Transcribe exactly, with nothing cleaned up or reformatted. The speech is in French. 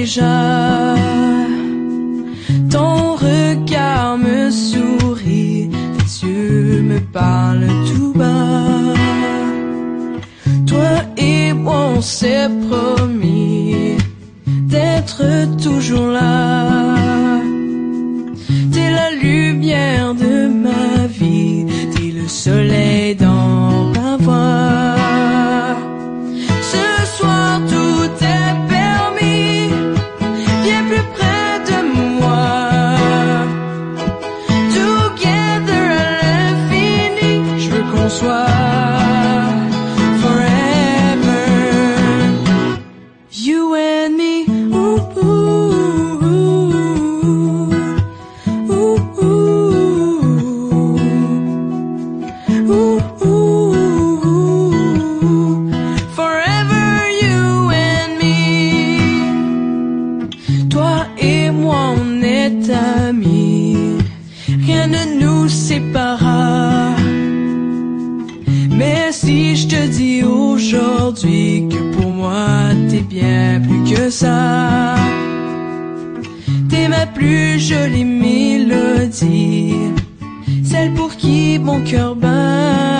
déjà. Ton regard me sourit, tes yeux me parlent tout bas. Toi et moi on s'est promis d'être toujours là. T'es la lumière de ma vie, t'es le soleil dans ma voie. Ce soir tout est permis, viens plus près de moi. Together à l'infini, je veux qu'on soit forever. You and me, ooh, ooh, ooh, ooh, ooh, ooh, ooh. Forever you and me. Toi et moi on est amis, rien ne nous séparera. Mais si je te dis aujourd'hui que pour moi t'es bien plus que ça, t'es ma plus jolie mélodie, celle pour qui mon cœur bat.